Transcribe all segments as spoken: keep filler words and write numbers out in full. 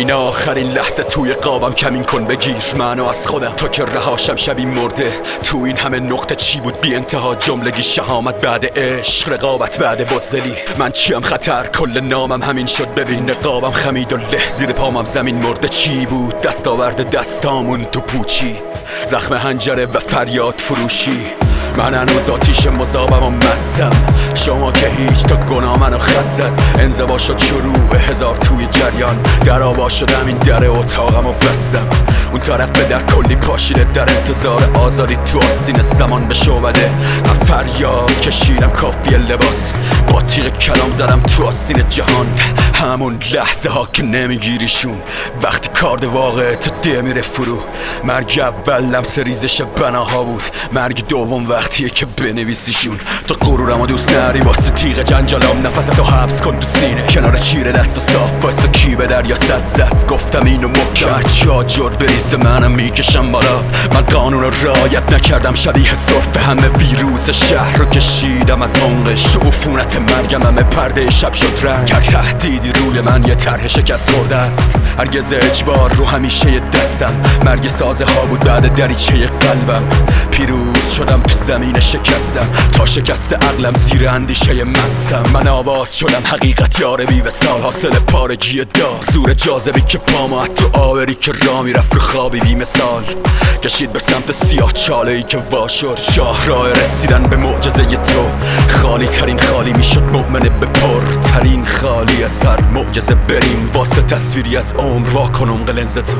این آخرین لحظه توی قابم کمین کن بگیر منو از خودم تا که رهاشم شبی مرده. تو این همه نقطه چی بود بی انتها جملگی شهامت بعد عشق رقابت بعد بزدلی. من چیم خطر کل نامم همین شد ببین نقابم خمید و له زیر پامم زمین مرده. چی بود دستاورد دستامون تو پوچی زخم هنجره و فریاد فروشی. من هنوز آتیش مذابم و مستم شما که هیچ تا گناه منو خط زد. انزوا شد شروع هزار توی جریان در آوا شدم این در اتاقم و بستم. اون طرف به در کلی پاشیده در انتظار آزادی تو آستین زمان به شعبده. من فریاد کشیدم کافی لباس با تیغ کلام زدم تو آستین جهان. همون لحظه ها که نمیگیریشون وقتی کارد واقع تو ده میره فرو. مرگ اول لمس ریزش بناها بود مرگ دوم وقتیه که بنویسیشون. تو غرورم و دوست نری واسه تیغ جنجالام نفستو حبس کن تو سینه کنار چیره دست و صاف واسه کی به دریا صد زد. گفتم اینو محکم هرچی آجر بریزه منم میکشم بالا. من قانون رو رعایت نکردم شبیه صرف به همه ویروس شهر رو کشیدم از عمقش. تو عفونت مرگم همه پرده شب شد رنگ. هر تهدیدی روی من یه طرح شکست خورده است. هرگز اجبار رو همیشه دستم مرگ سازه ها بود بعد دریچه قلبم. پیروز شدم تو زمین شکستم تا شکست عقلم زیر اندیشه مستم. من آواز شدم حقیقت یار بی وصال حاصل پارگی دار. زور جاذبی که پامو تو آوری که را میرفت رو خوابی بی مثال کشید به سمت سیاه چاله ای که وا شد. شاه راه رسیدن به معجزه تو خالی ترین خالی میشد مؤمنه به پر ترین خالی از هر معجزه. بریم واسه تصویری از عمر واکن عمق لنز تو.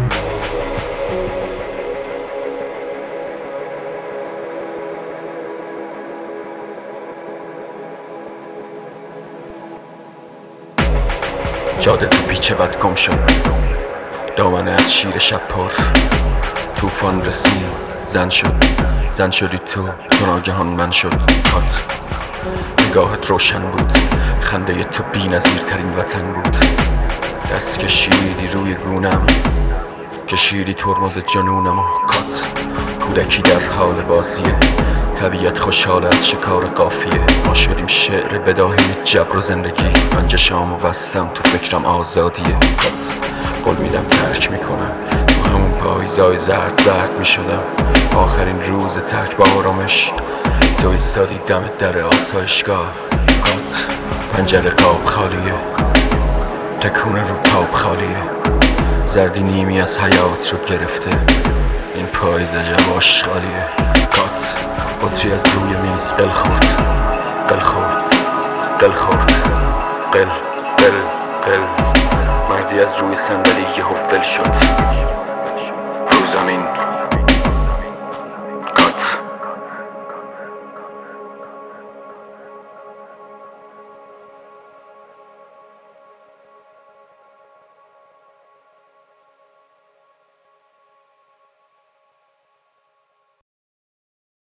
جاده تو پیچه بد گم شد دامنه از شیر شب پر. توفان رسید زن شد زن شدی تو تو ناگهان من شد کات. نگاهت روشن بود خنده تو بی نظیر ترین وطن بود. دست کشیدی روی گونم کشیدی ترمز جنونم و کات. کودکی در حال بازیه طبیعت خوشحال از شکار قافیه. ما شدیم شعر بداهی جبر و زندگی. من چشامو بستم تو فکرم آزادیه کات. قول میدم ترک میکنم تو همون پاییزای زرد زرد میشدم. آخرین روز ترک با آرامش تو ایستادی دم در آسایشگاه کات. پنجره قاب خالیه تکونه رو تاب خالیه. زردی نیمی از حیات رو گرفته این پاییز عجب آشغالیه کات. بطری از روی میز قل خورد قل خورد قل خورد قل قل قل. مردی از روی صندلی یهو ول شد.